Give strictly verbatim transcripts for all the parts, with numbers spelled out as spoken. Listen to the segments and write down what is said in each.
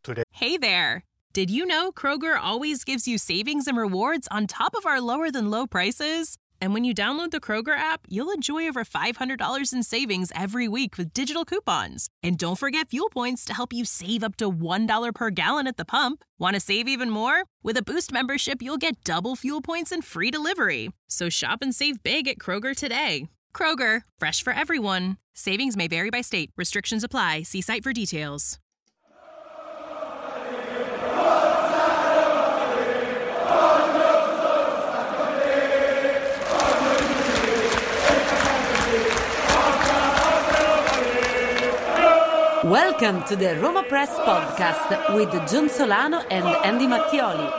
today. Hey there. Did you know Kroger always gives you savings and rewards on top of our lower than low prices? And when you download the Kroger app, you'll enjoy over five hundred dollars in savings every week with digital coupons. And don't forget fuel points to help you save up to one dollar per gallon at the pump. Want to save even more? With a Boost membership, you'll get double fuel points and free delivery. So shop and save big at Kroger today. Kroger, fresh for everyone. Savings may vary by state. Restrictions apply. See site for details. Welcome to the Roma Press Podcast with John Solano and Andy Mattioli.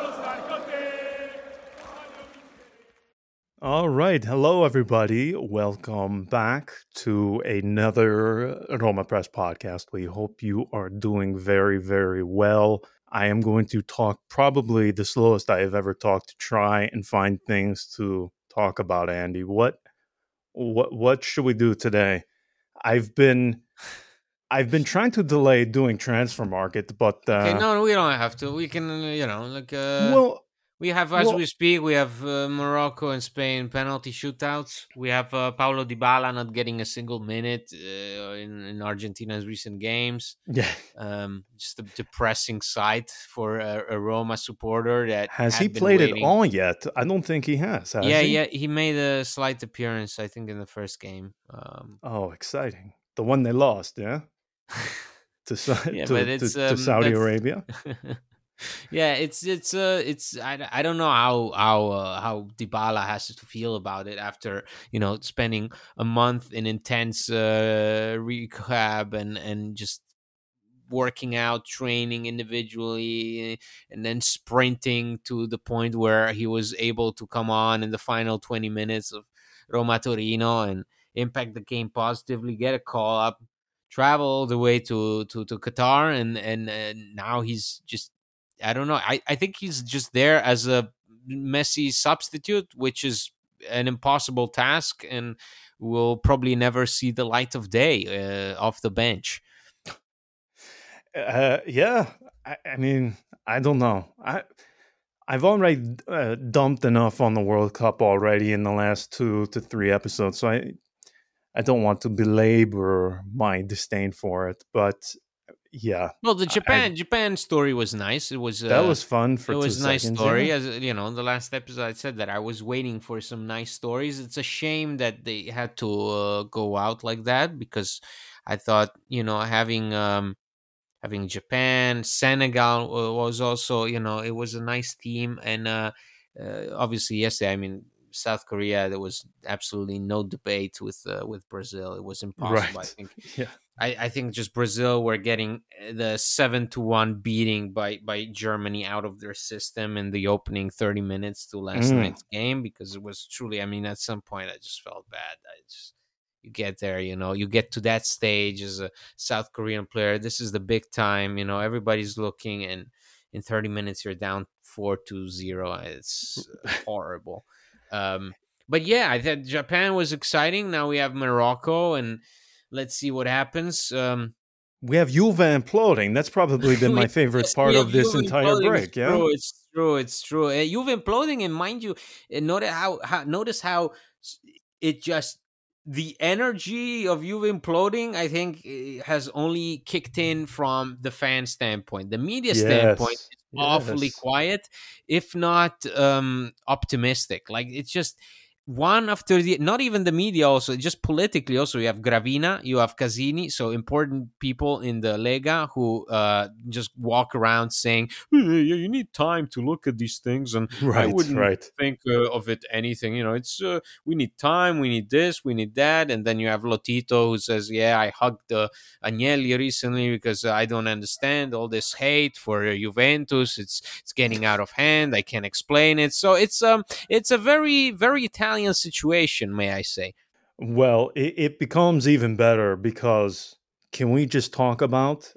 All right. Hello, everybody. Welcome back to another Roma Press Podcast. We hope you are doing very, very well. I am going to talk probably the slowest I have ever talked to try and find things to talk about, Andy. What, what, what should we do today? I've been... I've been trying to delay doing Transfer Market, but uh, okay, no, we don't have to. We can, uh, you know, like uh, well, we have as well, we speak. We have uh, Morocco and Spain penalty shootouts. We have uh, Paulo Dybala not getting a single minute uh, in, in Argentina's recent games. Yeah, um, just a depressing sight for a, a Roma supporter. That has had he been played waiting. it all yet? I don't think he has. has yeah, he? yeah, he made a slight appearance, I think, in the first game. Um, oh, exciting! The one they lost, yeah. To, yeah, to, but it's to, to um, Saudi Arabia. yeah, it's it's uh it's I, I don't know how how uh, how Dybala has to feel about it after, you know, spending a month in intense uh, rehab and and just working out, training individually, and then sprinting to the point where he was able to come on in the final twenty minutes of Roma Torino and impact the game positively, get a call up, travel all the way to, to, to Qatar, and, and and now he's just, I don't know, I, I think he's just there as a Messi substitute, which is an impossible task and will probably never see the light of day uh, off the bench. Uh, yeah, I, I mean, I don't know. I I've already uh, dumped enough on the World Cup already in the last two to three episodes, so I I don't want to belabor my disdain for it, but yeah. Well, the Japan I, Japan story was nice. It was uh, that was fun for it two was a nice seconds, story. yeah. As you know, in the last episode, I said that I was waiting for some nice stories. It's a shame that they had to uh, go out like that, because I thought, you know, having um, having Japan, Senegal was also, you know, it was a nice team, and uh, uh, obviously yesterday, I mean, South Korea, there was absolutely no debate with uh, with Brazil. It was impossible. Right. I think. Yeah. I, I think just Brazil were getting the seven to one beating by by Germany out of their system in the opening thirty minutes to last Mm. night's game, because it was truly. I mean, at some point, I just felt bad. I just you get there, you know, you get to that stage as a South Korean player. This is the big time, you know. Everybody's looking, and in thirty minutes, you're down four to zero. It's horrible. Um, but yeah, I thought Japan was exciting. Now we have Morocco, and let's see what happens. Um, we have Juve imploding. That's probably been my favorite yes, part of this Juve entire imploding. break. It's Yeah, true. It's true. It's true. Uh, Juve imploding, and mind you, uh, notice how, how notice how it just the energy of Juve imploding, I think, has only kicked in from the fan standpoint. The media yes. standpoint is yes. awfully quiet, if not um, optimistic. Like, it's just one after the, not even the media, also just politically. Also, you have Gravina, you have Casini, so important people in the Lega who uh, just walk around saying, hey, you need time to look at these things, and right, I wouldn't right. think uh, of it anything. You know, it's uh, we need time, we need this, we need that, and then you have Lotito who says, yeah, I hugged uh, Agnelli recently because I don't understand all this hate for uh, Juventus. It's it's getting out of hand. I can't explain it. So it's um it's a very very Italian situation, may I say. Well, it, it becomes even better because can we just talk about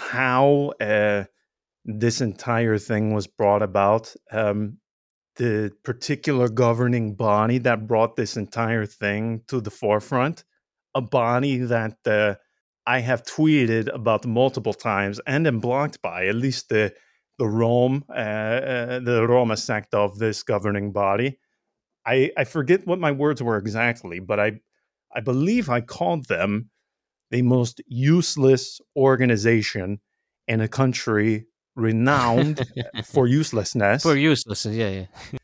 how uh, this entire thing was brought about? Um, the particular governing body that brought this entire thing to the forefront, a body that uh, I have tweeted about multiple times and am blocked by at least the the Rome, uh, uh, the Roma sect of this governing body. I, I forget what my words were exactly, but I I believe I called them the most useless organization in a country renowned for uselessness. For useless, yeah, yeah.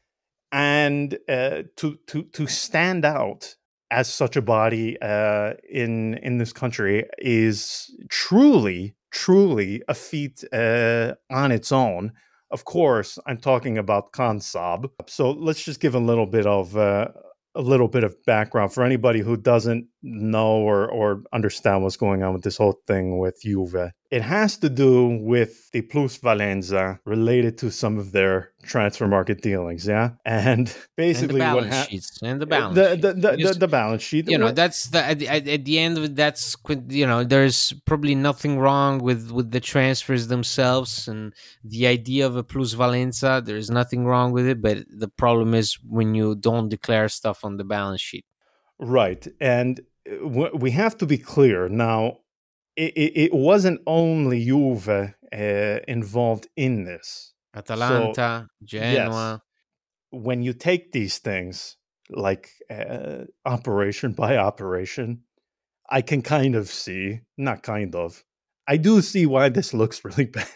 And uh, to to to stand out as such a body uh, in in this country is truly truly a feat uh, on its own. Of course, I'm talking about Consab. So let's just give a little bit of uh, a little bit of background for anybody who doesn't know or or understand what's going on with this whole thing with Juve. It has to do with the plusvalenza related to some of their transfer market dealings, yeah? And basically and the what balance happened... sheets and the balance the, sheet. the, the, Because, the, the balance sheet. you know, What- that's the at, the- at, at the end of it, that's quin- you know, there's probably nothing wrong with with the transfers themselves and the idea of a plusvalenza. There's nothing wrong with it, but the problem is when you don't declare stuff on the balance sheet. Right. And uh, w- we have to be clear now. It, it, it wasn't only Juve uh, involved in this. Atalanta, So, Genoa. yes, when you take these things like uh, operation by operation, I can kind of see, not kind of, I do see why this looks really bad.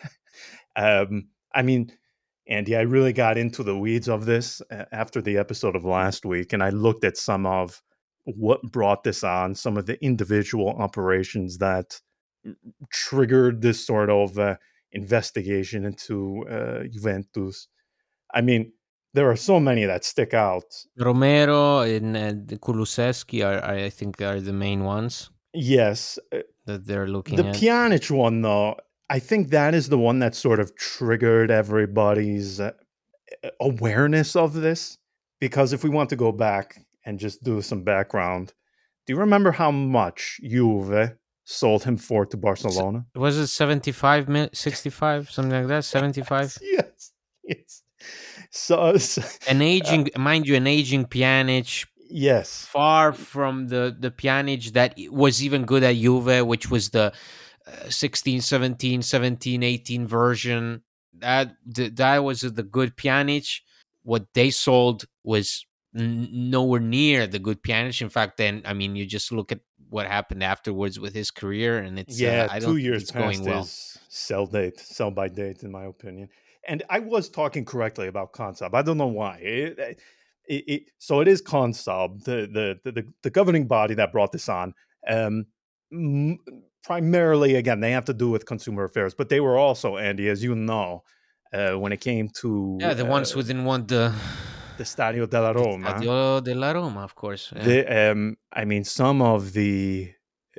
um, I mean, Andy, I really got into the weeds of this uh, after the episode of last week, and I looked at some of what brought this on, some of the individual operations that triggered this sort of uh, investigation into uh, Juventus. I mean, there are so many that stick out. Romero and uh, Kulusevski are, are, I think, are the main ones Yes. uh, that they're looking The at. Pjanic one, though, I think that is the one that sort of triggered everybody's uh, awareness of this. Because if we want to go back and just do some background, do you remember how much Juve sold him for to Barcelona? Was it seventy-five, mil- sixty-five, something like that? seventy-five? Yes, yes. So, so An aging, uh, mind you, an aging Pjanic, yes, far from the, the Pjanic that was even good at Juve, which was the uh, sixteen, seventeen, seventeen, eighteen version. That th- that was the good Pjanic. What they sold was n- nowhere near the good Pjanic. In fact, then, I mean, you just look at what happened afterwards with his career, and it's yeah, uh, I don't two think years it's past going well. his sell date, sell by date, in my opinion. And I was talking correctly about Consab. I don't know why. It, it, it, so it is Consab, the, the the the governing body that brought this on. Um, m- primarily, again, they have to do with consumer affairs, but they were also, Andy, as you know, uh, when it came to Yeah, the ones uh, who didn't want the the Stadio della the Roma. Stadio della Roma, of course. Yeah. The, um, I mean, some of the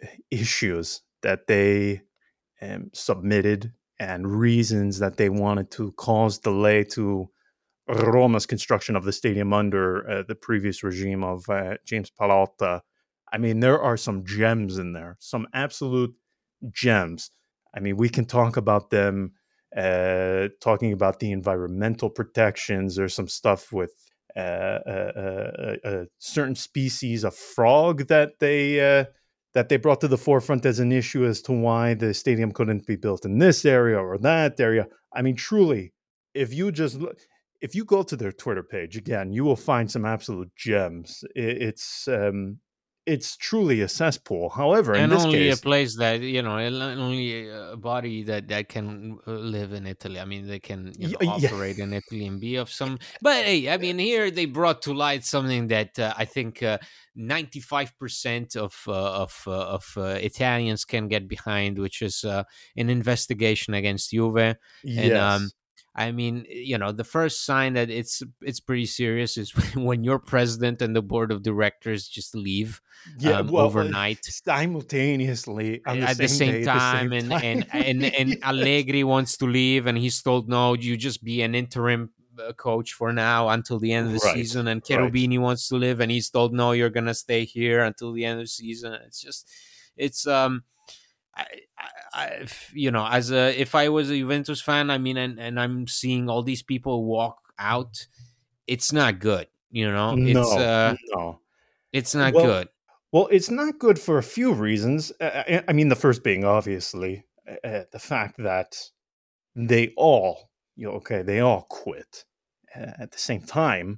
issues that they um, submitted and reasons that they wanted to cause delay to Roma's construction of the stadium under uh, the previous regime of uh, James Pallotta. I mean, there are some gems in there, some absolute gems. I mean, we can talk about them, uh, talking about the environmental protections. There's some stuff with uh, uh, uh, uh, certain species of frog that they uh, that they brought to the forefront as an issue as to why the stadium couldn't be built in this area or that area. I mean, truly, if you just look, if you go to their Twitter page again, you will find some absolute gems. It, it's um, it's truly a cesspool. However, in and this only case, a place that, you know, only a body that that can uh, live in Italy. I mean, they can, you know, Y- yeah. operate in Italy and be of some. But hey, I mean, here they brought to light something that uh, I think uh, ninety-five percent of uh, of uh, of uh, Italians can get behind, which is uh, an investigation against Juve. yes, And um, I mean, you know, the first sign that it's it's pretty serious is when your president and the board of directors just leave yeah. um, well, uh, overnight simultaneously on the at the same, same day, time, the same and, time. and and and Yes. Allegri wants to leave, and he's told no, you just be an interim uh, coach for now until the end of the Right, season. And right. Cherubini wants to live, and he's told no, you're gonna stay here until the end of the season. It's just, it's um. I, I, I, you know, as a if I was a Juventus fan, I mean, and, and I'm seeing all these people walk out, it's not good. You know, it's No, uh, no. it's not Well, good. Well, it's not good for a few reasons. Uh, I I mean, the first being obviously uh, uh, the fact that they all, you know, okay, they all quit uh, at the same time.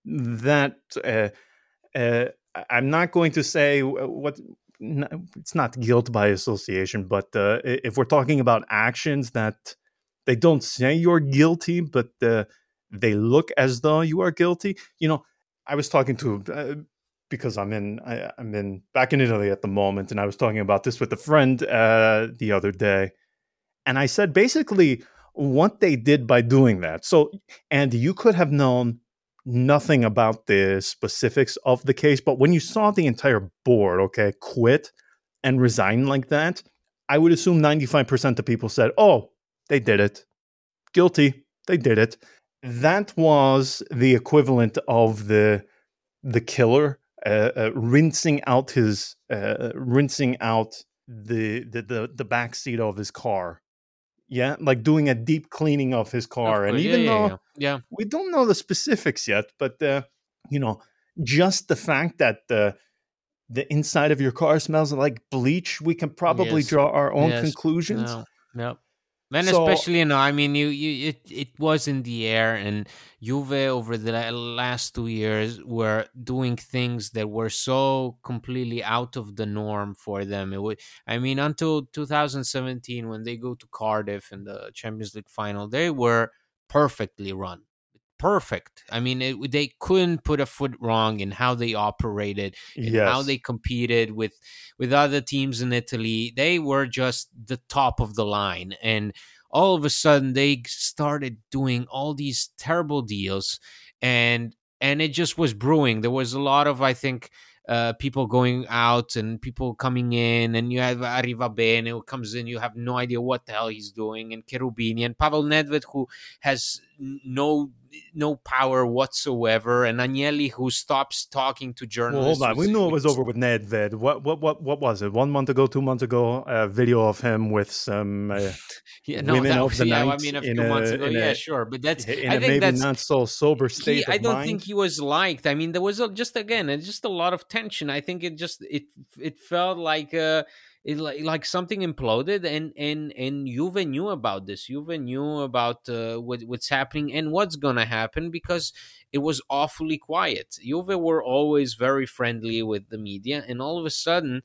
That uh, uh, I- I'm not going to say wh- what. n- It's not guilt by association, but uh, i- if we're talking about actions that they don't say you're guilty, but uh, they look as though you are guilty. You know, I was talking to uh, because I'm in I, I'm in back in Italy at the moment, and I was talking about this with a friend uh, the other day, and I said basically what they did by doing that. So, and you could have known nothing about the specifics of the case, but when you saw the entire board, okay, quit and resign like that, I would assume ninety-five percent of people said, oh, they did it. Guilty. They did it. That was the equivalent of the the killer uh, uh, rinsing out his uh, rinsing out the the the, the back seat of his car, yeah, like doing a deep cleaning of his Of car. And course, yeah, even yeah, yeah, though yeah. we don't know the specifics yet, but uh, you know, just the fact that the the inside of your car smells like bleach, we can probably Yes, draw our own yes, conclusions. no, no. And So especially, you know, I mean, you, you, it, it was in the air, and Juve over the la- last two years were doing things that were so completely out of the norm for them. It would, I mean, until two thousand seventeen, when they go to Cardiff in the Champions League final, they were perfectly run. Perfect. I mean, it, they couldn't put a foot wrong in how they operated, in how they yes, competed with with other teams in Italy. They were just the top of the line, and all of a sudden they started doing all these terrible deals, and and it just was brewing. There was a lot of, I think, uh, people going out and people coming in, and you have Arrivabene who comes in. You have no idea what the hell he's doing, and Cherubini and Pavel Nedved, who has no no power whatsoever, and Agnelli, who stops talking to well, hold journalists. on. We Which, knew it was which over with Nedved. What, what, what, what was it? One month ago, two months ago, a video of him with some uh, yeah, no, women that of was, the yeah. I night mean, a in few months a ago, in yeah, a sure, but that's, in I a think maybe that's not so sober he. state I of don't think mind. he was liked. I mean, there was a, just again, it's just a lot of tension. I think it just it it felt like uh it like, like something imploded, and and and Juve knew about this. Juve knew about uh, what, what's happening and what's gonna happen, because it was awfully quiet. Juve were always very friendly with the media, and all of a sudden,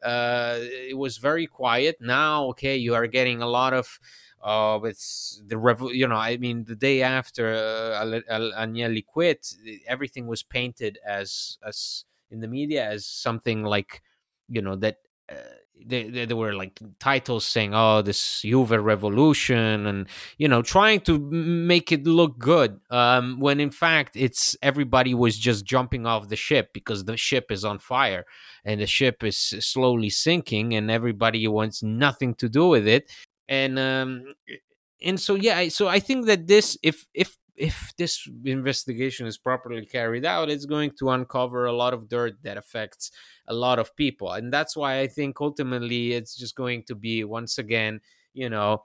uh, it was very quiet. Now, okay, you are getting a lot of. Uh, it's the rev- you know, I mean, the day after uh, Al- Al- Agnelli quit, everything was painted as as in the media as something like, you know, that uh, there, there there were like titles saying, "Oh, this Juve revolution," and you know, trying to m- make it look good. Um, when in fact, it's everybody was just jumping off the ship because the ship is on fire and the ship is slowly sinking, and everybody wants nothing to do with it. And um, and so yeah, I- so I think that this, if if if this investigation is properly carried out, it's going to uncover a lot of dirt that affects a lot of people, and that's why I think ultimately it's just going to be, once again, you know,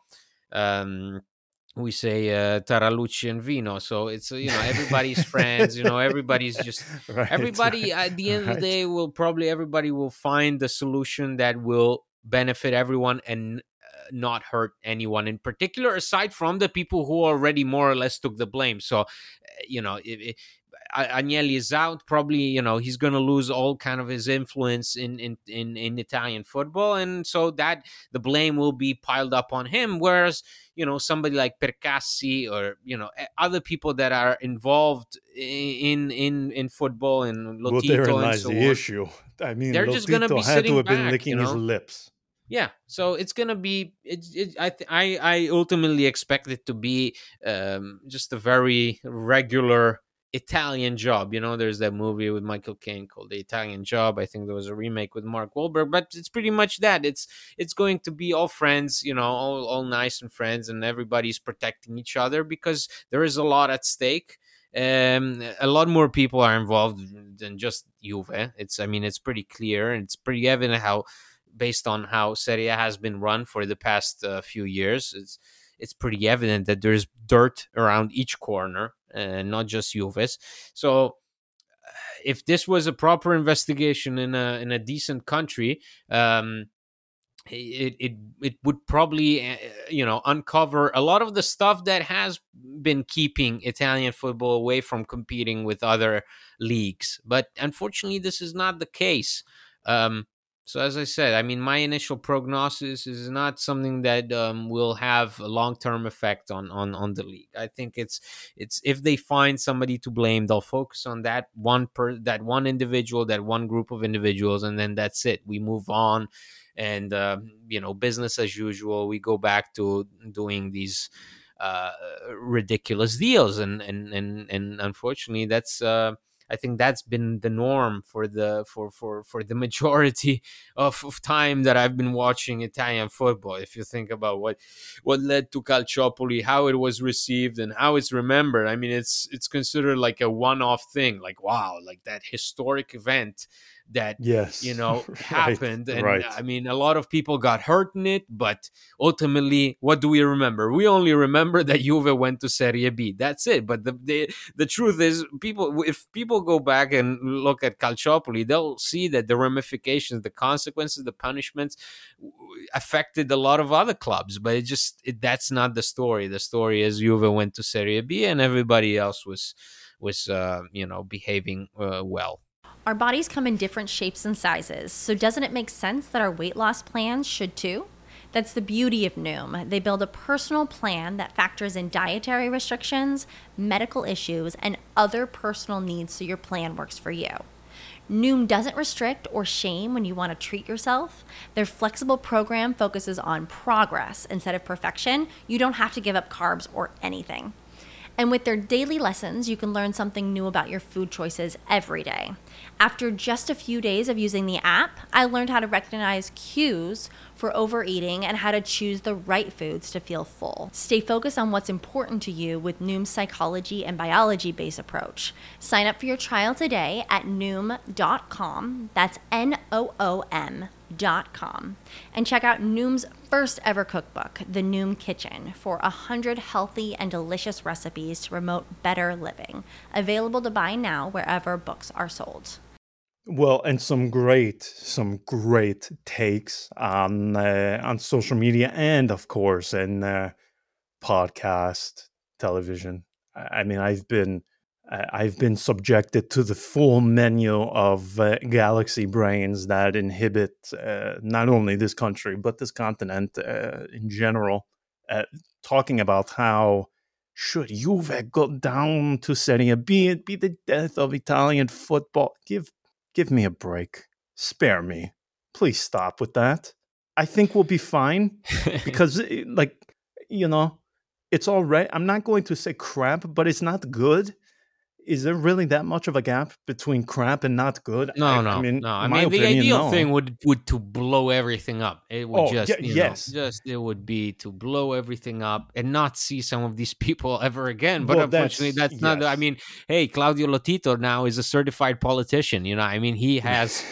um we say uh, Taralucci and Vino, so it's uh, you know, everybody's friends, you know, everybody's just Right, everybody right, at the end of the right. day will probably, everybody will find the solution that will benefit everyone and uh, not hurt anyone in particular, aside from the people who already more or less took the blame. So uh, you know, if, Agnelli is out, probably, you know, he's going to lose all kind of his influence in, in in in Italian football, and so that the blame will be piled up on him. Whereas, you know, somebody like Percassi, or you know, other people that are involved in in in football, and Well, therein Lotito and lies so the on, issue. I mean, they're just going to Lotito be had to sitting have been back, you licking his know. lips. Yeah, so it's gonna be it, it, I, th- I I ultimately expect it to be um, just a very regular Italian Job. You know, there's that movie with Michael Caine called The Italian Job. I think there was a remake with Mark Wahlberg, but it's pretty much that. It's it's going to be all friends, you know, all all nice and friends, and everybody's protecting each other because there is a lot at stake. Um, a lot more people are involved than just Juve. It's, I mean, it's pretty clear, and it's pretty evident how, based on how Serie A has been run for the past uh, few years, it's it's pretty evident that there's dirt around each corner, and not just Juve's. So if this was a proper investigation in a in a decent country, um, it it it would probably uh, you know uncover a lot of the stuff that has been keeping Italian football away from competing with other leagues. But unfortunately, this is not the case. Um, so as I said, I mean, my initial prognosis is not something that um, will have a long term effect on, on on the league. I think it's it's if they find somebody to blame, they'll focus on that one per that one individual, that one group of individuals, and then that's it. We move on, and uh, you know, business as usual. We go back to doing these uh, ridiculous deals, and and and and unfortunately, that's. Uh, I think that's been the norm for the for for for the majority of, of time that I've been watching Italian football. If you think about what what led to Calciopoli, how it was received, and how it's remembered, I mean, it's it's considered like a one-off thing. Like, wow, like that historic event that Yes. you know Right, happened, and right. I mean, a lot of people got hurt in it, but ultimately, what do we remember? We only remember that Juve went to Serie B. That's it. But the the, the truth is, people if people go back and look at Calciopoli, they'll see that the ramifications, the consequences, the punishments affected a lot of other clubs. But it just it, that's not the story. The story is Juve went to Serie B, and everybody else was was uh, you know behaving uh, well. Our bodies come in different shapes and sizes, so doesn't it make sense that our weight loss plans should too? That's the beauty of Noom. They build a personal plan that factors in dietary restrictions, medical issues, and other personal needs so your plan works for you. Noom doesn't restrict or shame when you want to treat yourself. Their flexible program focuses on progress instead of perfection. You don't have to give up carbs or anything. And with their daily lessons, you can learn something new about your food choices every day. After just a few days of using the app, I learned how to recognize cues for overeating and how to choose the right foods to feel full. Stay focused on what's important to you with Noom's psychology and biology-based approach. Sign up for your trial today at noom dot com. That's N O O M dot com. And check out Noom's first ever cookbook, The Noom Kitchen, for one hundred healthy and delicious recipes to promote better living. Available to buy now wherever books are sold. Well, and some great, some great takes on uh, on social media, and of course in uh, podcast, television. I I mean, I've been I- I've been subjected to the full menu of uh, galaxy brains that inhibit uh, not only this country but this continent uh, in general. Uh, talking about how should Juve go down to Serie B, it be the death of Italian football. Give give me a break. Spare me. Please stop with that. I think we'll be fine because, eh, like, you know, it's all right. I'm not going to say crap, but it's not good. Is there really that much of a gap between crap and not good? No, I, no, I mean, no. I my mean, the opinion, ideal no. thing would would to blow everything up. It would Oh, just, ye- you yes. know, just it would be to blow everything up and not see some of these people ever again. But Well, unfortunately, that's- that's, not. I yes. mean, hey, Claudio Lotito now is a certified politician. You know, I mean, he has.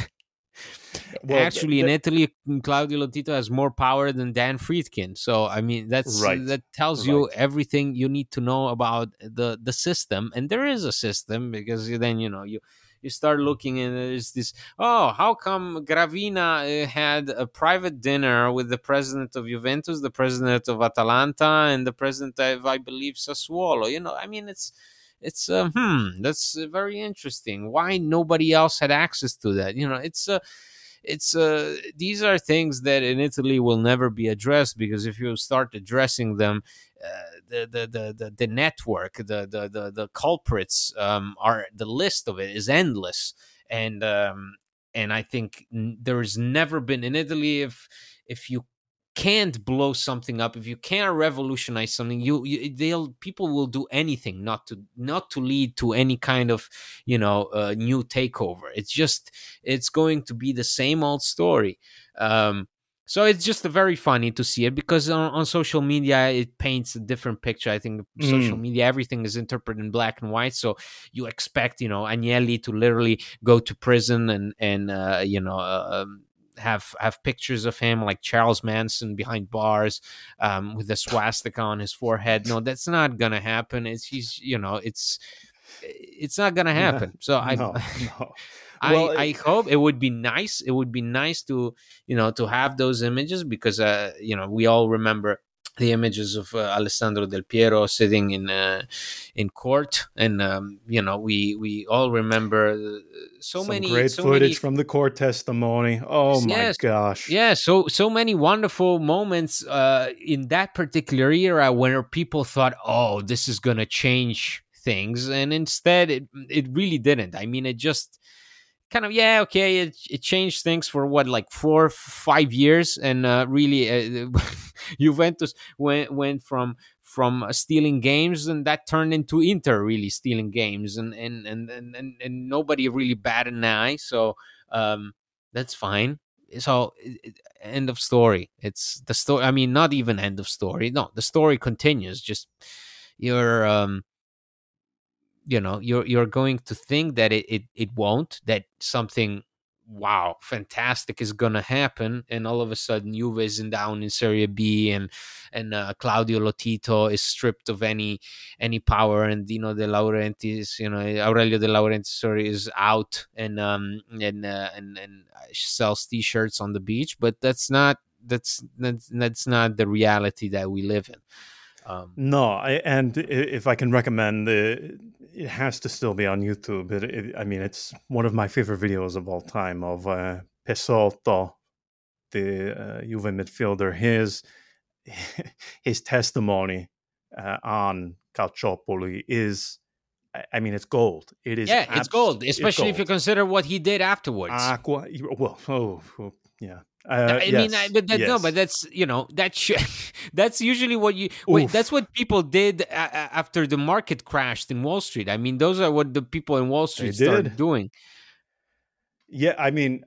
Well, Actually, in th- Italy, Claudio Lotito has more power than Dan Friedkin. So, I mean, that's Right, that tells you right. everything you need to know about the the system. And there is a system, because then you know you you start looking, and there's this. Oh, how come Gravina uh, had a private dinner with the president of Juventus, the president of Atalanta, and the president of, I believe, Sassuolo? You know, I mean, it's. It's uh, hmm. That's uh, very interesting. Why nobody else had access to that? You know, it's uh, it's uh, these are things that in Italy will never be addressed, because if you start addressing them, uh, the, the the the the network, the the the, the culprits um, are the list of it is endless, and um, and I think n- there has never been in Italy, if if you can't blow something up, if you can't revolutionize something, you, you they'll people will do anything not to not to lead to any kind of you know uh, new takeover. It's just it's going to be the same old story. Um, so it's just very funny to see it, because on, on social media it paints a different picture. I think social Mm. media, everything is interpreted in black and white. So you expect you know Agnelli to literally go to prison and and uh, you know. Uh, um, have have pictures of him like Charles Manson behind bars um, with a swastika on his forehead. No, that's not gonna happen. It's he's you know it's it's not gonna happen. So I No, no. I Well, I hope it would be nice. It would be nice to, you know, to have those images, because uh you know, we all remember the images of uh, Alessandro Del Piero sitting in uh, in court, and um, you know, we we all remember uh, so some many great so many footage from the court testimony. Oh my yes, gosh. yeah, so so many wonderful moments uh in that particular era where people thought, oh, this is gonna change things, and instead it it really didn't. I mean, it just kind of, yeah, okay, it, it changed things for what, like four five years, and uh, really uh, Juventus went went from from uh, stealing games, and that turned into Inter really stealing games, and and and and, and, and nobody really batted an eye. So um that's fine. So it- it- end of story. It's the story. I mean, not even end of story. No, the story continues. Just you're um you know, you're you're going to think that it it, it won't, that something, wow, fantastic is gonna happen, and all of a sudden Juve is in down in Serie B, and and uh, Claudio Lotito is stripped of any any power, and Dino De Laurentiis, you know, Aurelio De Laurentiis, sorry, is out, and um and uh, and and sells t-shirts on the beach. But that's not that's that's, that's not the reality that we live in. um No, I, and i- if I can recommend, the, it has to still be on YouTube. It, it, I mean, it's one of my favorite videos of all time of uh, Pesotto, the uh, Juve midfielder. His his testimony uh, on Calciopoli is, I I mean, it's gold. It is yeah, it's abs- gold, it's especially if you gold. consider what he did afterwards. Aqua, well, oh, oh, yeah, No, uh, I mean, I, yes, but that, no, but yes. that's, you know, that sh- that's usually what you wait. That's Oof, what people did a- a- after the market crashed in Wall Street. I mean, those are what the people in Wall they Street started did. doing. Yeah, I mean,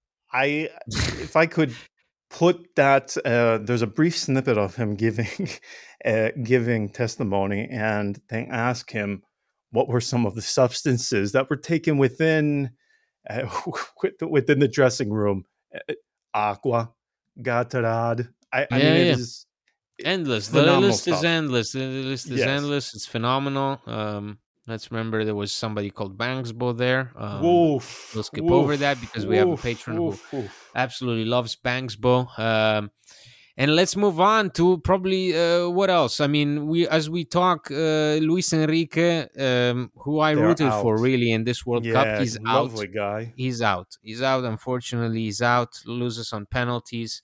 I if I could put that, uh, there's a brief snippet of him giving uh, giving testimony, and they ask him what were some of the substances that were taken within uh, with- within the dressing room. Uh, Aqua, Gatorade. I, I mean, Yeah, it yeah, is endless. The phenomenal list is stuff. endless. The list is Yes. endless. It's phenomenal. Um, let's remember there was somebody called Banksbo there. Um, we'll Woof, skip over that woof, because we have a woof, patron who woof, woof. absolutely loves Banksbo. Um, and let's move on to probably uh, what else? I mean, we as we talk, uh, Luis Enrique, um, who I They're rooted for out. really in this World Cup, Yeah, he's out. lovely guy. He's out. He's out. Unfortunately, he's out. Loses on penalties.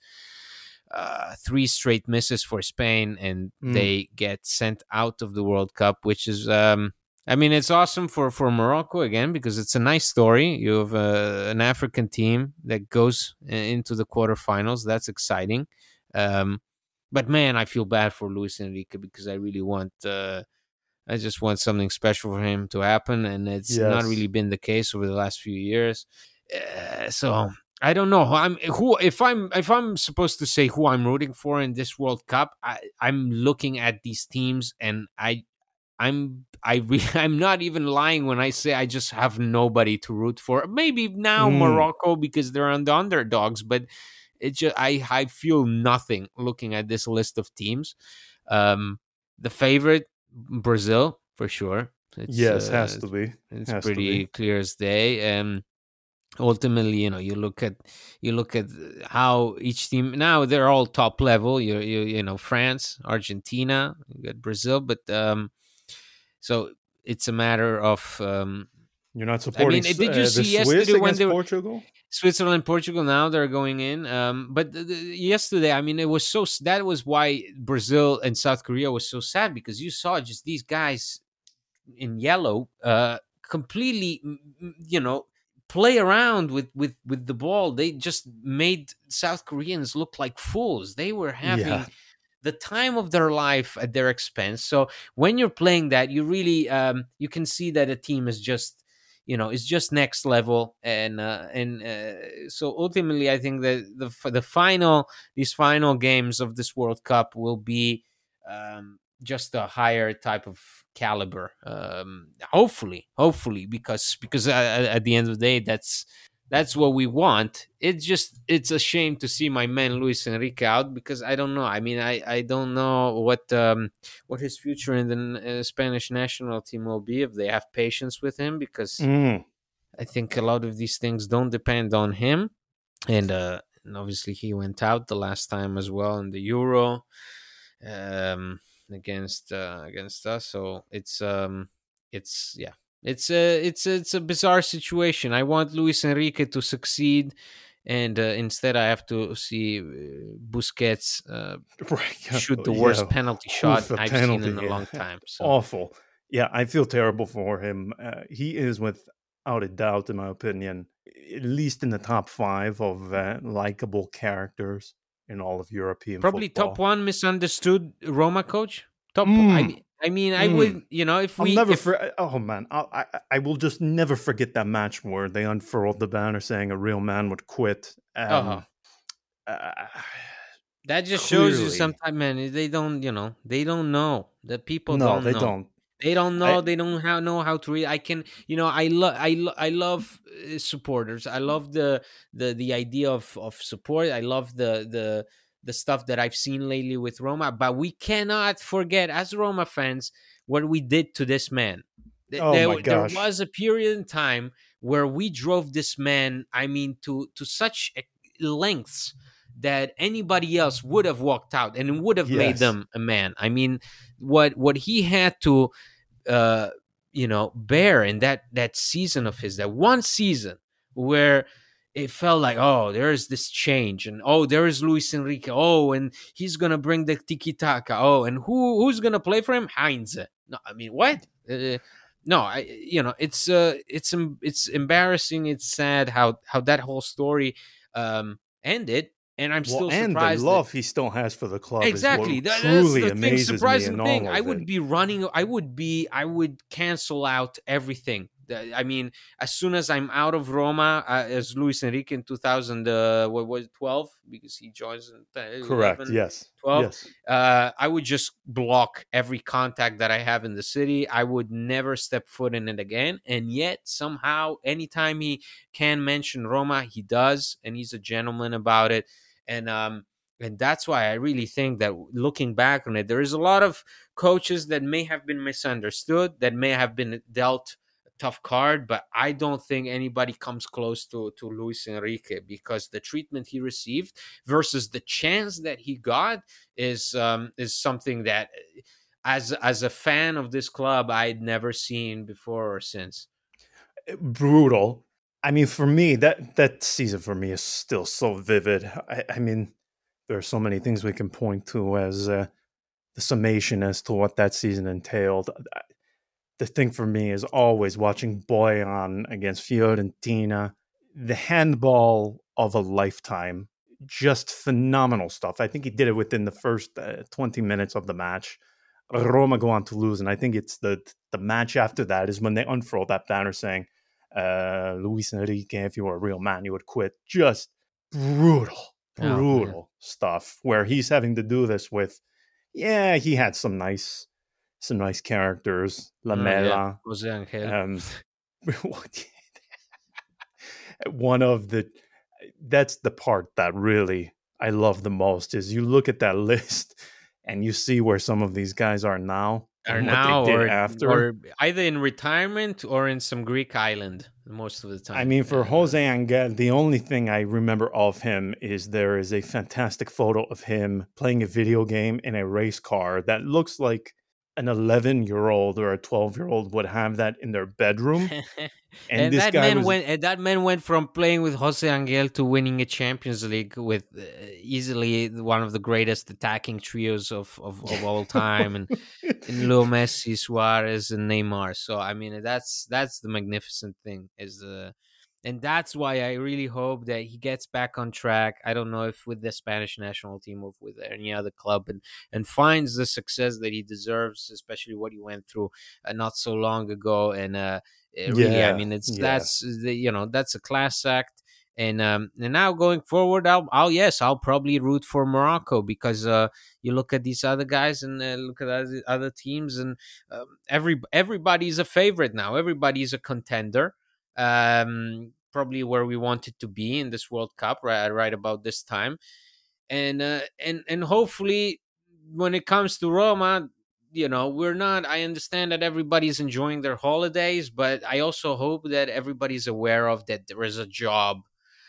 Uh, three straight misses for Spain, and Mm. they get sent out of the World Cup, which is, um, I mean, it's awesome for, for Morocco again, because it's a nice story. You have uh, an African team that goes into the quarterfinals. That's exciting. Um, but man, I feel bad for Luis Enrique, because I really want, uh, I just want something special for him to happen, and it's not Yes. really been the case over the last few years. Uh, so I don't know. I'm who if I'm if I'm supposed to say who I'm rooting for in this World Cup. I, I'm looking at these teams, and I I'm I re- I'm not even lying when I say I just have nobody to root for. Maybe now Mm. Morocco, because they're on the underdogs, but it just I I feel nothing looking at this list of teams. Um, the favorite, Brazil, for sure. It's Yes, uh, has to it's, be. it's Has to be. pretty clear as day. Um, ultimately, you know, you look at you look at how each team now, they're all top level. You you you know, France, Argentina, you got Brazil, but um, so it's a matter of um, You're not I supporting mean, S- did you uh, the see Swiss yesterday when against they were Portugal? Switzerland, Portugal? Now they're going in. Um, but the, the, yesterday, I mean, it was so that was why Brazil and South Korea was so sad, because you saw just these guys in yellow, uh, completely, you know, play around with with with the ball. They just made South Koreans look like fools. They were Yeah. having the time of their life at their expense. So when you're playing that, you really um, you can see that a team is just, you know, is just next level. And uh, and uh, so ultimately, I think that the the final these final games of this World Cup will be um, just a higher type of caliber. Um, hopefully, hopefully, because because uh, at the end of the day, that's That's what we want. It's just it's a shame to see my man Luis Enrique out, because I don't know. I mean, I, I don't know what um what his future in the uh, Spanish national team will be if they have patience with him, because Mm. I think a lot of these things don't depend on him. And uh and obviously he went out the last time as well in the Euro, um against uh, against us. So it's um it's yeah, it's a it's a, it's a bizarre situation. I want Luis Enrique to succeed, and uh, instead I have to see uh, Busquets uh, Right. shoot the Yeah. worst penalty shot Hoof a I've seen penalty. in a Yeah. long time. So Awful. Yeah, I feel terrible for him. Uh, he is, without a doubt, in my opinion, at least in the top five of uh, likable characters in all of European probably top football. one misunderstood Roma coach. Top. I Mm. mean, I mean, I Mm. would, you know, if I'll we, never if for oh man, I'll, I I will just never forget that match where they unfurled the banner saying a real man would quit. oh, Um, uh, that just shows you clearly, sometimes, man, they don't, you know, they don't know. The people no, don't they know. don't. They don't I know. They don't how, know how to read. I can, you know, I love, I, lo- I love uh, supporters. I love the, the, the idea of, of support. I love the, the, the stuff that I've seen lately with Roma. But we cannot forget, as Roma fans, what we did to this man. Th- oh There, my there gosh, was a period in time where we drove this man. I mean, to to such e- lengths that anybody else would have walked out and would have made yes, them a man. I mean, what what he had to uh you know bear in that that season of his, that one season where it felt like, oh, there is this change, and oh, there is Luis Enrique, oh, and he's gonna bring the tiki taka, oh, and who who's gonna play for him? Heinze. No, I mean, what? Uh, no, I, you know, it's uh, it's em- it's embarrassing. It's sad how how that whole story um ended, and I'm well, still and the surprised that love he still has for the club is exactly. what That, that's truly the thing. amazes me Surprising in thing. all I of would it. be running. I would be. I would cancel out everything. The- I mean, as soon as I'm out of Roma, uh, as Luis Enrique in two thousand, uh, what was it, twelve? Because he joins in Correct. eleven, Yes. twelve. Yes. Uh, I would just block every contact that I have in the city. I would never step foot in it again. And yet, somehow, anytime he can mention Roma, he does, and he's a gentleman about it. And um, and that's why I really think that looking back on it, there is a lot of coaches that may have been misunderstood, that may have been dealt a tough card, but I don't think anybody comes close to, to Luis Enrique, because the treatment he received versus the chance that he got is um, is something that, as as a fan of this club, I'd never seen before or since. Brutal. I mean, for me, that that season for me is still so vivid. I, I mean, there are so many things we can point to as uh, the summation as to what that season entailed. I- The thing for me is always watching Boyan against Fiorentina, the handball of a lifetime. Just phenomenal stuff. I think he did it within the first uh, twenty minutes of the match. Roma go on to lose, and I think it's the the match after that is when they unfurl that banner saying, uh, "Luis Enrique, if you were a real man, you would quit." Just brutal, Oh man, brutal stuff. Where he's having to do this with, yeah, he had some nice, some nice characters, oh yeah, Lamela. Jose Angel. Um, one of the that's the part that really I love the most is you look at that list and you see where some of these guys are now Are and what they now did or after. or either in retirement or in some Greek island most of the I time. mean, for Uh, Jose Angel, the only thing I remember of him is there is a fantastic photo of him playing a video game in a race car that looks like an eleven year old or a twelve year old would have that in their bedroom. And and this that guy man was, went. And that man went from playing with Jose Angel to winning a Champions League with uh, easily one of the greatest attacking trios of, of, of all time, and in Leo Messi, Suarez, and Neymar. So I mean, that's that's the magnificent thing is the. And that's why I really hope that he gets back on track. I don't know if with the Spanish national team or with any other club, and and finds the success that he deserves, especially what he went through uh, not so long ago. And uh, uh, really, I yeah, mean, it's yeah. that's the, you know that's a class act. And um, and now going forward, I'll, I'll yes, I'll probably root for Morocco, because uh, you look at these other guys and uh, look at other, other teams, and um, every everybody's a favorite now. Everybody's a contender. Um, probably where we wanted to be in this World Cup right, right about this time. And uh, and and hopefully when it comes to Roma, you know, we're not, I understand that everybody's enjoying their holidays, but I also hope that everybody's aware of that there is a job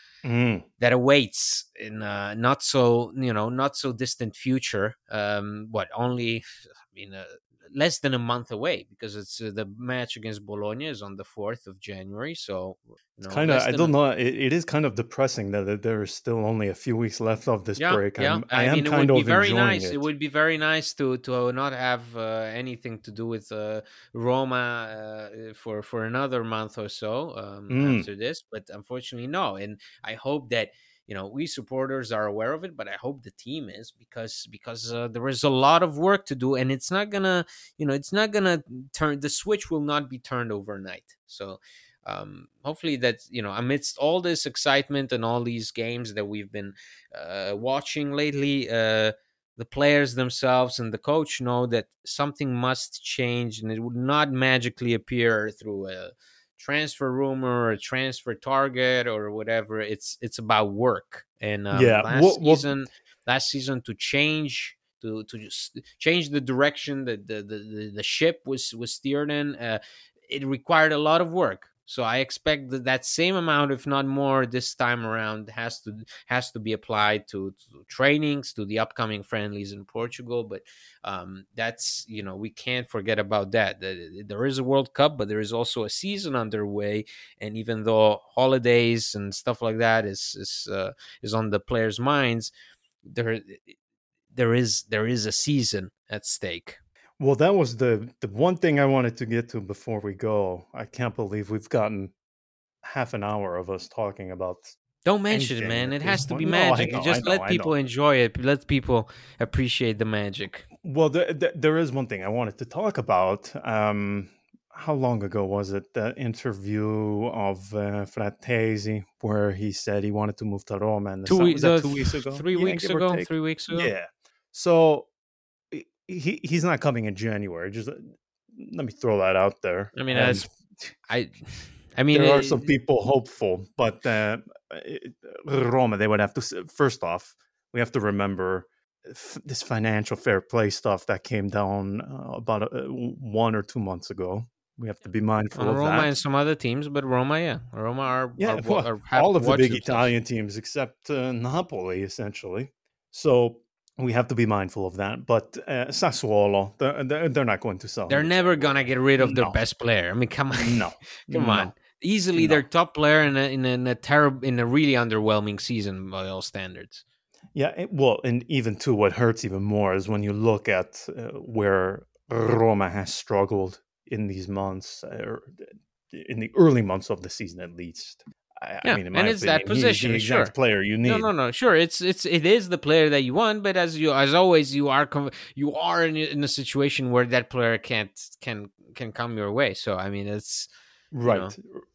Mm. that awaits in uh, not so, you know, not so distant future. Um, what, only, I mean, uh, less than a month away, because it's uh, the match against Bologna is on the fourth of January. So, you It's know, kind of, less I than don't a, know. It, it is kind of depressing that that there's still only a few weeks left of this yeah, break. yeah. I'm, I I am mean, it kind would be of very enjoying nice. It it. would be very nice to to not have uh, anything to do with uh, Roma uh, for for another month or so um, Mm. after this. But unfortunately, no. And I hope that, you know, we supporters are aware of it, but I hope the team is, because because uh, there is a lot of work to do, and it's not gonna, you know, it's not gonna turn, the switch will not be turned overnight. So um hopefully that, you know, amidst all this excitement and all these games that we've been uh watching lately, uh the players themselves and the coach know that something must change, and it would not magically appear through a transfer rumor or a transfer target or whatever. It's it's about work. And um Yeah. last What? What? season last season to change, to to just change the direction that the the, the, the ship was was steered in, uh it required a lot of work. So I expect that that same amount, if not more, this time around has to has to be applied to, to trainings, to the upcoming friendlies in Portugal. But um, that's, you know, we can't forget about that. There is a World Cup, but there is also a season underway. And even though holidays and stuff like that is is uh, is on the players' minds, there there is there is a season at stake. Well, that was the the one thing I wanted to get to before we go. I can't believe we've gotten half an hour of us talking about Don't mention it, anything man. at It this has to point. be No, I magic. You know, I just know, let I know. people enjoy it. Let people appreciate the magic. Well, there, there, there is one thing I wanted to talk about. Um, how long ago was it? The interview of uh, Fratesi, where he said he wanted to move to Roma, and the Two sun weeks, was that uh, two weeks th- ago? three Yeah, weeks give or ago, take. three weeks ago. Yeah. So he he- he's not coming in January. Just uh, let me throw that out there. I mean, And that's I. I mean, there are some it, people hopeful, but uh, it- Roma, they would have to. s- First off, we have to remember f- this financial fair play stuff that came down uh, about uh, one or two months ago. We have to be mindful on of Roma that. and some other teams, but Roma, yeah, Roma are are, Yeah, wa- well, are have all to of the watch big themselves. Italian teams except uh, Napoli, essentially. So we have to be mindful of that. But uh, Sassuolo, they're, they're, they're not going to sell him They're in never gonna January. get rid of their No, best player. I mean, come on, no, come on. no, Easily no. their top player in a in a, in a terrible in a really underwhelming season by all standards. Yeah, it, well, and even too, what hurts even more is when you look at uh, where Roma has struggled in these months, uh, or in the early months of the season at least. I, I Yeah, mean, in my and it's that opinion, he's the position, exact sure. player you No, need. no, no. Sure, it's it's it is the player that you want, but as you as always, you are com- you are in, a- in a situation where that player can't can can come your way. So I mean, it's you know Right.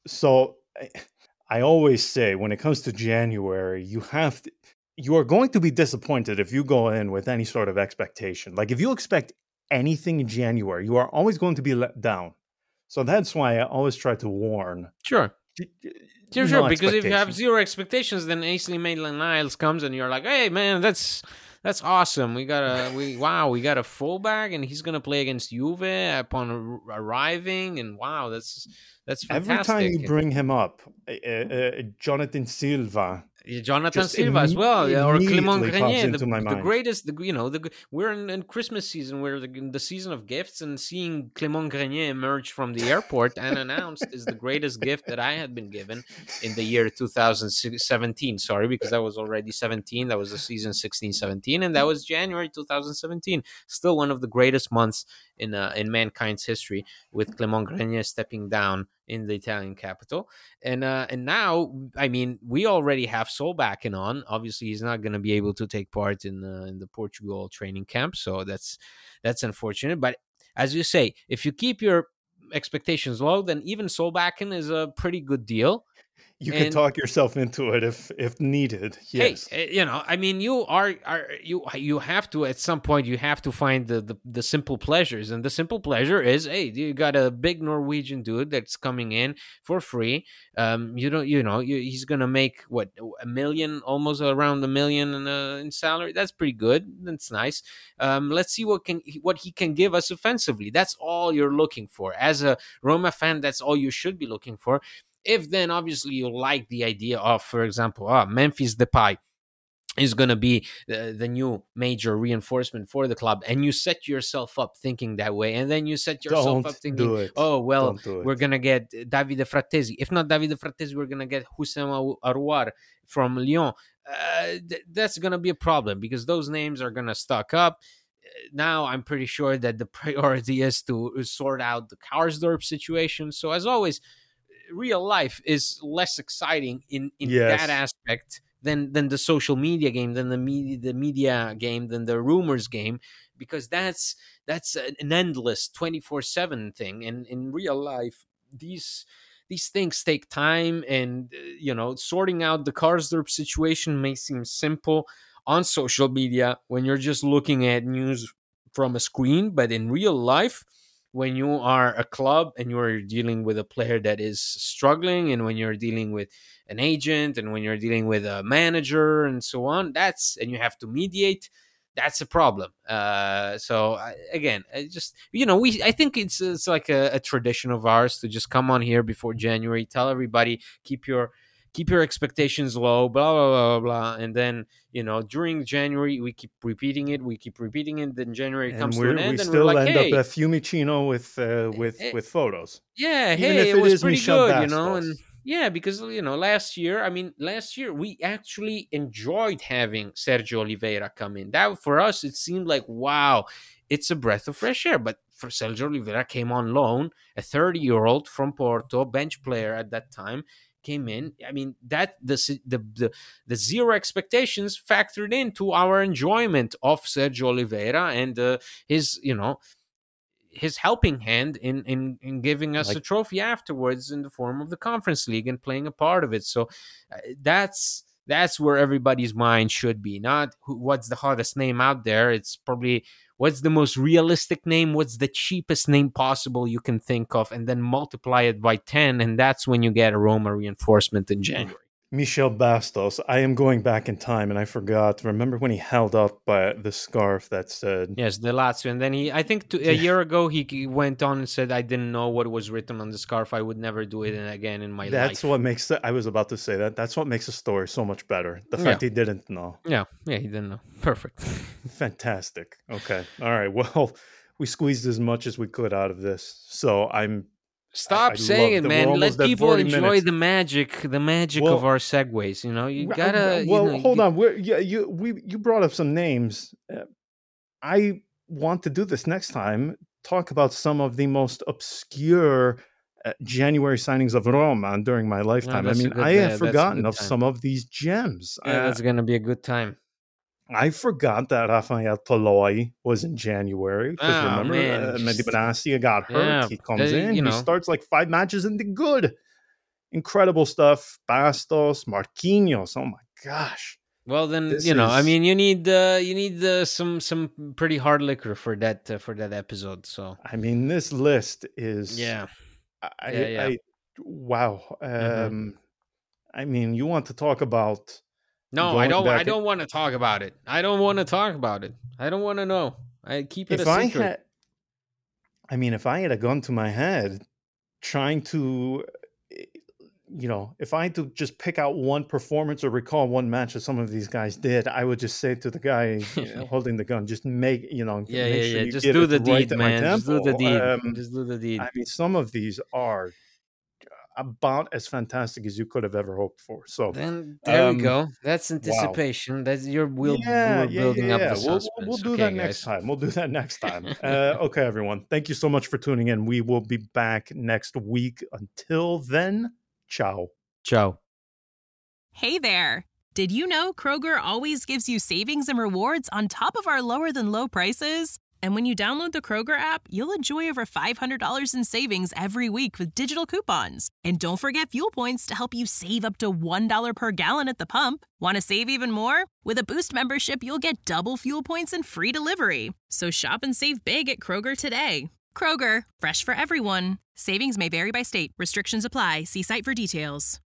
So I, I always say when it comes to January, you have to, you are going to be disappointed if you go in with any sort of expectation. Like if you expect anything in January, you are always going to be let down. So that's why I always try to warn. sure. y- y- Sure, No sure. Because if you have expectations. zero expectations, then Ainsley Maitland-Niles comes and you're like, "Hey, man, that's that's awesome. We got a we wow, we got a fullback, and he's gonna play against Juve upon ar- arriving, and wow, that's that's Every time you fantastic." bring him up, uh, uh, Jonathan Silva Jonathan just Silva as imme- well, yeah, or Clement immediately pops Grenier, the into my the mind. greatest. The, you know, the we're in, in Christmas season, we're the, in the season of gifts, and seeing Clement Grenier emerge from the airport and announced is the greatest gift that I had been given in the year two thousand seventeen. Sorry, because that was already seventeen. That was the season sixteen seventeen, and that was January two thousand seventeen. Still one of the greatest months in uh, in mankind's history, with Clement Grenier stepping down in the Italian capital. And uh, and now, I mean, we already have Solbakken on. Obviously, he's not going to be able to take part in the, in the Portugal training camp, so that's that's unfortunate. But as you say, if you keep your expectations low, then even Solbakken is a pretty good deal. You could And talk yourself into it if if needed. Yes. hey, you know, I mean, you are are you you have to at some point you have to find the, the the simple pleasures, and the simple pleasure is, hey, you got a big Norwegian dude that's coming in for free. Um, you don't, you know, you, he's gonna make what, a million, almost around a million in, uh, in salary. That's pretty good. That's nice. Um, let's see what can what he can give us offensively. That's all you're looking for as a Roma fan. That's all you should be looking for. If then obviously you like the idea of, for example, ah, Memphis Depay is going to be the, the new major reinforcement for the club, and you set yourself up thinking that way, and then you set yourself Don't up thinking, do it. oh, well, Don't do it. we're going to get Davide Frattesi. If not Davide Frattesi, we're going to get Houssem Arouar from Lyon. Uh, th- that's going to be a problem because those names are going to stock up. Now I'm pretty sure that the priority is to sort out the Karsdorp situation. So as always, real life is less exciting in, in Yes. that aspect than than the social media game, than the media the media game, than the rumors game, because that's that's an endless twenty-four seven thing. And in real life, these these things take time, and uh, you know, sorting out the Karsdorp situation may seem simple on social media when you're just looking at news from a screen, but in real life, when you are a club and you're dealing with a player that is struggling, and when you're dealing with an agent, and when you're dealing with a manager and so on, that's, and you have to mediate, that's a problem. Uh, so I, again, I just, you know, we, I think it's, it's like a, a tradition of ours to just come on here before January, tell everybody, keep your, keep your expectations low, blah, blah, blah, blah. And then, you know, during January, we keep repeating it. We keep repeating it. Then January And comes to an we're, end, we and still we're like, end hey, up at Fiumicino with uh, with eh, with photos. yeah, Even hey, if it it was is pretty Michel good, you know. Bastos. And yeah, because, you know, last year, I mean, last year we actually enjoyed having Sergio Oliveira come in. That, for us, it seemed like, wow, it's a breath of fresh air. But for Sergio Oliveira, came on loan, a thirty-year-old from Porto, bench player at that time, came in. I mean, that the the the, the zero expectations factored into our enjoyment of Sergio Oliveira and uh, his, you know, his helping hand in in in giving us Like- a trophy afterwards in the form of the Conference League and playing a part of it. So uh, that's that's where everybody's mind should be, not who, what's the hottest name out there. It's probably what's the most realistic name, what's the cheapest name possible you can think of, and then multiply it by ten, and that's when you get a Roma reinforcement in January. Michel Bastos. I am going back in time, and I forgot. Remember when he held up uh, the scarf that said, Yes, the Lazio. And then he, I think two, a year ago, he, he went on and said, I didn't know what was written on the scarf. I would never do it again in my "That's life. what makes the, I was about to say that. That's what makes the story so much better. The fact Yeah. he didn't know. Yeah, yeah, he didn't know. Perfect. Fantastic. Okay. All right. Well, we squeezed as much as we could out of this. So I'm Stop I saying love it, that man. we're Let almost at people forty enjoy minutes. the magic, the magic Well- of our segues. You know, you Well, gotta. well, you know, hold you- on. We're, yeah, you we you brought up some names. Uh, I want to do this next time. Talk about some of the most obscure uh, January signings of Roma during my lifetime. I that's a mean, good- I yeah, have that's a forgotten good of time. some of these gems. Yeah, Uh, that's gonna be a good time. I forgot that Rafael Toloi was in January because Oh, remember, man, uh, Mehdi just- Benassia got hurt. yeah, he comes they- in, you he know. starts like five matches and did good. Incredible stuff. Bastos, Marquinhos. Oh my gosh. Well, then This you know. I is- mean, you need uh, you need uh, some some pretty hard liquor for that uh, for that episode. So I mean, this list is yeah, I, Yeah, yeah. I wow. Um, Mhm. I mean, you want to talk about no, I Going don't. back I in- don't want to talk about it. I don't want to talk about it. I don't want to know. I keep it if a I secret. had, I mean, if I had a gun to my head, trying to, eh, you know, if I had to just pick out one performance or recall one match that some of these guys did, I would just say to the guy you know, holding the gun, just make, you know, yeah, make yeah, sure yeah. you Just give do it the right deed, at my man. Just do the tempo. deed. Um, Just do the deed. I mean, some of these are about as fantastic as you could have ever hoped for. So Then there um, we go. That's anticipation. That's your will. yeah, we're yeah, building yeah, up yeah. the We'll, suspense. we'll do Okay, that next guys. time. We'll do that next time. uh, okay, everyone. Thank you so much for tuning in. We will be back next week. Until then, ciao. Ciao. Hey there! Did you know Kroger always gives you savings and rewards on top of our lower than low prices? And when you download the Kroger app, you'll enjoy over five hundred dollars in savings every week with digital coupons. And don't forget fuel points to help you save up to one dollar per gallon at the pump. Want to save even more? With a Boost membership, you'll get double fuel points and free delivery. So shop and save big at Kroger today. Kroger, fresh for everyone. Savings may vary by state. Restrictions apply. See site for details.